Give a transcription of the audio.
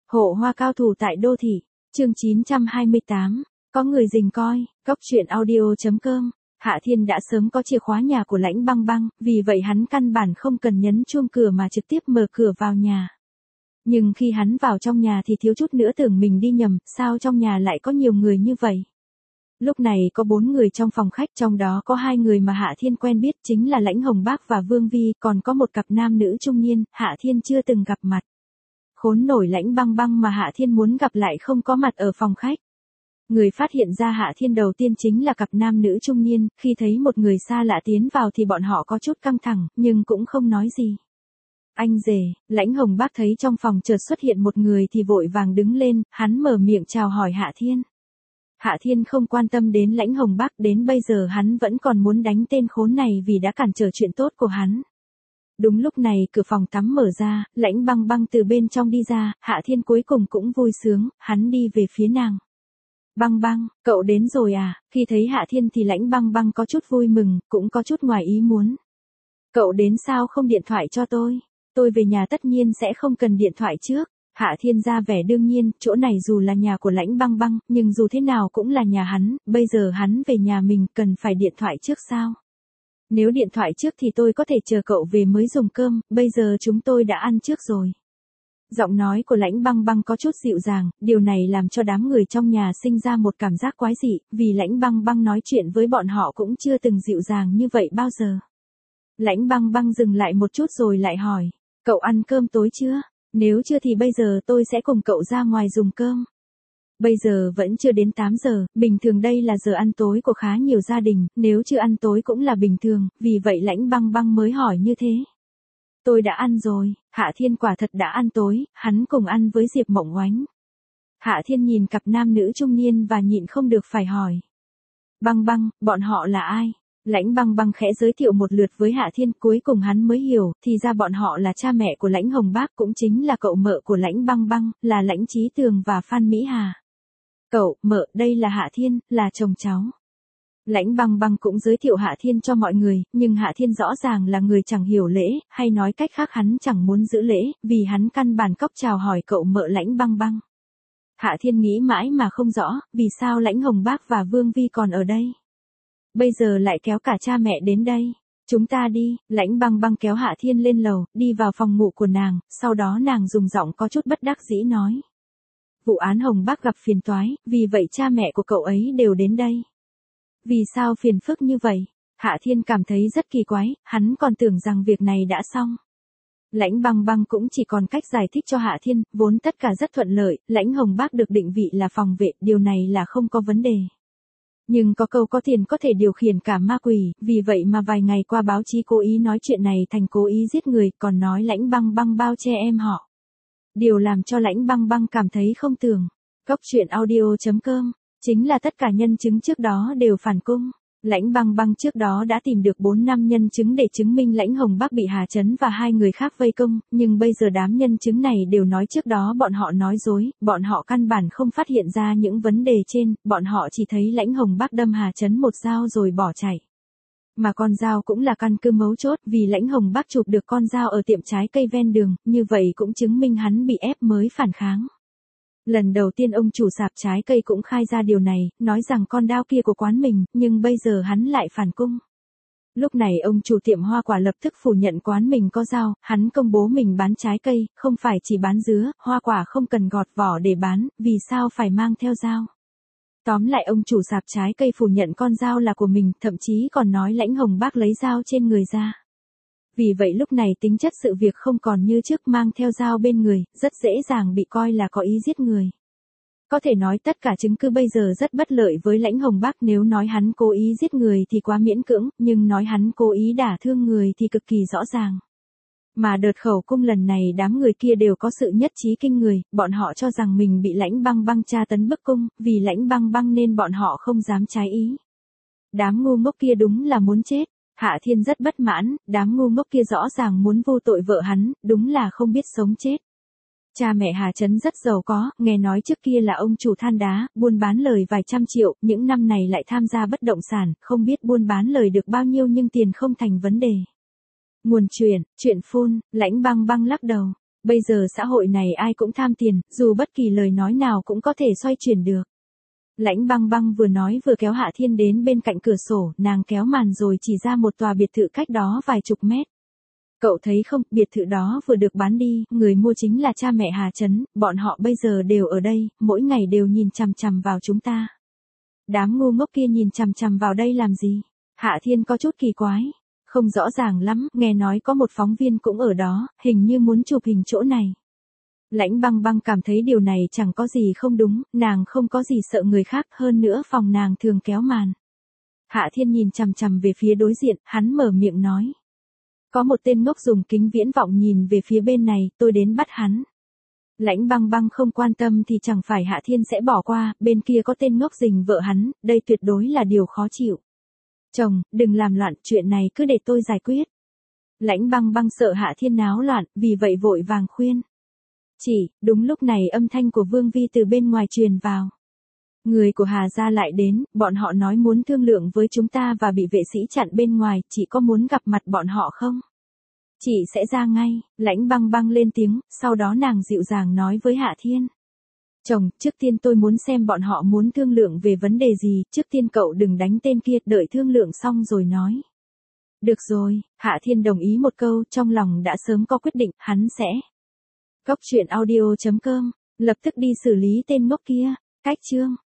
Hộ hoa cao thủ tại đô thị, chương 928, có người rình coi, Cóc truyện audio.com. Hạ Thiên đã sớm có chìa khóa nhà của Lãnh Băng Băng, vì vậy hắn căn bản không cần nhấn chuông cửa mà trực tiếp mở cửa vào nhà. Nhưng khi hắn vào trong nhà thì thiếu chút nữa tưởng mình đi nhầm, sao trong nhà lại có nhiều người như vậy? Lúc này có 4 người trong phòng khách, trong đó có 2 người mà Hạ Thiên quen biết, chính là Lãnh Hồng Bác và Vương Vi, còn có một cặp nam nữ trung niên, Hạ Thiên chưa từng gặp mặt. Khốn nổi Lãnh Băng Băng mà Hạ Thiên muốn gặp lại không có mặt ở phòng khách. Người phát hiện ra Hạ Thiên đầu tiên chính là cặp nam nữ trung niên, khi thấy một người xa lạ tiến vào thì bọn họ có chút căng thẳng, nhưng cũng không nói gì. Anh rể, Lãnh Hồng Bác thấy trong phòng chợt xuất hiện một người thì vội vàng đứng lên, hắn mở miệng chào hỏi Hạ Thiên. Hạ Thiên không quan tâm đến Lãnh Hồng Bác, đến bây giờ hắn vẫn còn muốn đánh tên khốn này vì đã cản trở chuyện tốt của hắn. Đúng lúc này cửa phòng tắm mở ra, Lãnh Băng Băng từ bên trong đi ra, Hạ Thiên cuối cùng cũng vui sướng, hắn đi về phía nàng. Băng Băng, cậu đến rồi à? Khi thấy Hạ Thiên thì Lãnh Băng Băng có chút vui mừng, cũng có chút ngoài ý muốn. Cậu đến sao không điện thoại cho tôi? Tôi về nhà tất nhiên sẽ không cần điện thoại trước. Hạ Thiên ra vẻ đương nhiên, chỗ này dù là nhà của Lãnh Băng Băng, nhưng dù thế nào cũng là nhà hắn, bây giờ hắn về nhà mình cần phải điện thoại trước sao? Nếu điện thoại trước thì tôi có thể chờ cậu về mới dùng cơm, bây giờ chúng tôi đã ăn trước rồi. Giọng nói của Lãnh Băng Băng có chút dịu dàng, điều này làm cho đám người trong nhà sinh ra một cảm giác quái dị, vì Lãnh Băng Băng nói chuyện với bọn họ cũng chưa từng dịu dàng như vậy bao giờ. Lãnh Băng Băng dừng lại một chút rồi lại hỏi, cậu ăn cơm tối chưa? Nếu chưa thì bây giờ tôi sẽ cùng cậu ra ngoài dùng cơm. Bây giờ vẫn chưa đến 8 giờ, bình thường đây là giờ ăn tối của khá nhiều gia đình, nếu chưa ăn tối cũng là bình thường, vì vậy Lãnh Băng Băng mới hỏi như thế. Tôi đã ăn rồi, Hạ Thiên quả thật đã ăn tối, hắn cùng ăn với Diệp Mộng Oánh. Hạ Thiên nhìn cặp nam nữ trung niên và nhịn không được phải hỏi. Băng Băng, bọn họ là ai? Lãnh Băng Băng khẽ giới thiệu một lượt với Hạ Thiên, cuối cùng hắn mới hiểu, thì ra bọn họ là cha mẹ của Lãnh Hồng Bác, cũng chính là cậu mợ của Lãnh Băng Băng, là Lãnh Chí Tường và Phan Mỹ Hà. Cậu, mợ, đây là Hạ Thiên, là chồng cháu. Lãnh Băng Băng cũng giới thiệu Hạ Thiên cho mọi người, nhưng Hạ Thiên rõ ràng là người chẳng hiểu lễ, hay nói cách khác hắn chẳng muốn giữ lễ, vì hắn căn bản cóc chào hỏi cậu mợ Lãnh Băng Băng. Hạ Thiên nghĩ mãi mà không rõ, vì sao Lãnh Hồng Bác và Vương Vi còn ở đây. Bây giờ lại kéo cả cha mẹ đến đây. Chúng ta đi, Lãnh Băng Băng kéo Hạ Thiên lên lầu, đi vào phòng ngủ của nàng, sau đó nàng dùng giọng có chút bất đắc dĩ nói. Vụ án Hồng Bác gặp phiền toái, vì vậy cha mẹ của cậu ấy đều đến đây. Vì sao phiền phức như vậy? Hạ Thiên cảm thấy rất kỳ quái, hắn còn tưởng rằng việc này đã xong. Lãnh Băng Băng cũng chỉ còn cách giải thích cho Hạ Thiên, vốn tất cả rất thuận lợi, Lãnh Hồng Bác được định vị là phòng vệ, điều này là không có vấn đề. Nhưng có câu có tiền có thể điều khiển cả ma quỷ, vì vậy mà vài ngày qua báo chí cố ý nói chuyện này thành cố ý giết người, còn nói Lãnh Băng Băng bao che em họ. Điều làm cho Lãnh Băng Băng cảm thấy không tưởng. Cóc truyện audio.com, chính là tất cả nhân chứng trước đó đều phản cung. Lãnh Băng Băng trước đó đã tìm được 4-5 nhân chứng để chứng minh Lãnh Hồng Bác bị Hà Chấn và 2 người khác vây công, nhưng bây giờ đám nhân chứng này đều nói trước đó bọn họ nói dối, bọn họ căn bản không phát hiện ra những vấn đề trên, bọn họ chỉ thấy Lãnh Hồng Bác đâm Hà Chấn một dao rồi bỏ chạy. Mà con dao cũng là căn cứ mấu chốt, vì Lãnh Hồng Bác chụp được con dao ở tiệm trái cây ven đường, như vậy cũng chứng minh hắn bị ép mới phản kháng. Lần đầu tiên ông chủ sạp trái cây cũng khai ra điều này, nói rằng con dao kia của quán mình, nhưng bây giờ hắn lại phản cung. Lúc này ông chủ tiệm hoa quả lập tức phủ nhận quán mình có dao, hắn công bố mình bán trái cây, không phải chỉ bán dứa, hoa quả không cần gọt vỏ để bán, vì sao phải mang theo dao. Tóm lại ông chủ sạp trái cây phủ nhận con dao là của mình, thậm chí còn nói Lãnh Hồng Bác lấy dao trên người ra. Vì vậy lúc này tính chất sự việc không còn như trước, mang theo dao bên người, rất dễ dàng bị coi là có ý giết người. Có thể nói tất cả chứng cứ bây giờ rất bất lợi với Lãnh Hồng Bác, nếu nói hắn cố ý giết người thì quá miễn cưỡng, nhưng nói hắn cố ý đả thương người thì cực kỳ rõ ràng. Mà đợt khẩu cung lần này đám người kia đều có sự nhất trí kinh người, bọn họ cho rằng mình bị Lãnh Băng Băng tra tấn bức cung, vì Lãnh Băng Băng nên bọn họ không dám trái ý. Đám ngu ngốc kia đúng là muốn chết. Hạ Thiên rất bất mãn, đám ngu ngốc kia rõ ràng muốn vô tội vợ hắn, đúng là không biết sống chết. Cha mẹ Hà Chấn rất giàu có, nghe nói trước kia là ông chủ than đá, buôn bán lời vài trăm triệu, những năm này lại tham gia bất động sản, không biết buôn bán lời được bao nhiêu nhưng tiền không thành vấn đề. Nguồn chuyện phun, Lãnh Băng Băng lắc đầu. Bây giờ xã hội này ai cũng tham tiền, dù bất kỳ lời nói nào cũng có thể xoay chuyển được. Lãnh Băng Băng vừa nói vừa kéo Hạ Thiên đến bên cạnh cửa sổ, nàng kéo màn rồi chỉ ra một tòa biệt thự cách đó vài chục mét. Cậu thấy không, biệt thự đó vừa được bán đi, người mua chính là cha mẹ Hà Trấn, bọn họ bây giờ đều ở đây, mỗi ngày đều nhìn chằm chằm vào chúng ta. Đám ngu ngốc kia nhìn chằm chằm vào đây làm gì? Hạ Thiên có chút kỳ quái. Không rõ ràng lắm, nghe nói có một phóng viên cũng ở đó, hình như muốn chụp hình chỗ này. Lãnh Băng Băng cảm thấy điều này chẳng có gì không đúng, nàng không có gì sợ người khác, hơn nữa phòng nàng thường kéo màn. Hạ Thiên nhìn chằm chằm về phía đối diện, hắn mở miệng nói. Có một tên ngốc dùng kính viễn vọng nhìn về phía bên này, tôi đến bắt hắn. Lãnh Băng Băng không quan tâm thì chẳng phải Hạ Thiên sẽ bỏ qua, bên kia có tên ngốc rình vợ hắn, đây tuyệt đối là điều khó chịu. Chồng, đừng làm loạn, chuyện này cứ để tôi giải quyết. Lãnh Băng Băng sợ Hạ Thiên náo loạn, vì vậy vội vàng khuyên. Đúng lúc này âm thanh của Vương Vi từ bên ngoài truyền vào. Người của Hà gia lại đến, bọn họ nói muốn thương lượng với chúng ta và bị vệ sĩ chặn bên ngoài, chị có muốn gặp mặt bọn họ không? Chị sẽ ra ngay, Lãnh Băng Băng lên tiếng, sau đó nàng dịu dàng nói với Hạ Thiên. Chồng, trước tiên tôi muốn xem bọn họ muốn thương lượng về vấn đề gì, trước tiên cậu đừng đánh tên kia, đợi thương lượng xong rồi nói. Được rồi, Hạ Thiên đồng ý một câu, trong lòng đã sớm có quyết định, hắn sẽ. Cóc truyện audio.com, lập tức đi xử lý tên ngốc kia, cách chương.